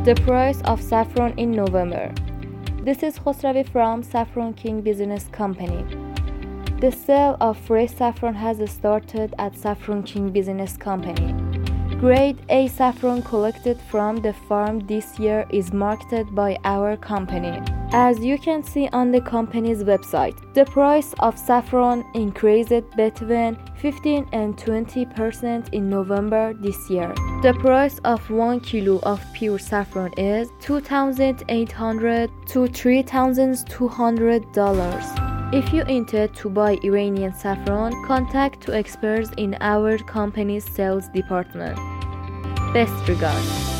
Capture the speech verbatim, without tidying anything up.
The price of saffron in November. This is Khosravi from Saffron King Business Company. The sale of fresh saffron has started at Saffron King Business Company. Grade A saffron collected from the farm this year is marketed by our company. As you can see on the company's website, the price of saffron increased between fifteen and twenty percent in November this year. The price of one kilo of pure saffron is two thousand eight hundred to three thousand two hundred dollars. If you intend to buy Iranian saffron, contact two experts in our company's sales department. Best regards.